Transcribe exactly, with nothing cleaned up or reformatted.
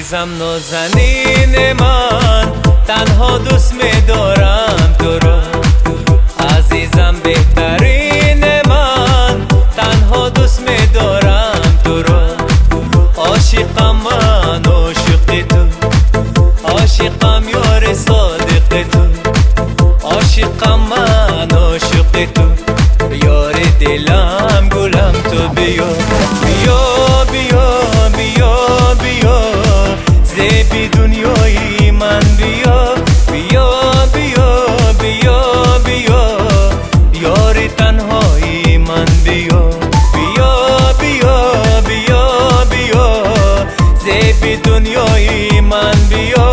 عزیزم نازنین من، تنها دوست می‌دارم تو رو. عزیزم بهترین من، تنها دوست می‌دارم تو رو. عاشقم من عاشق تو، عاشقم یار صادق تو. عاشقم من عاشق تو، یار دلم گلم تو. بیا بیا بیا بیا بیا زیبی دنیای من. بیا بیا بیا بیا بیا یار تنهایی من. بیا بیا بیا بیا بیا زیبی دنیای من. بیا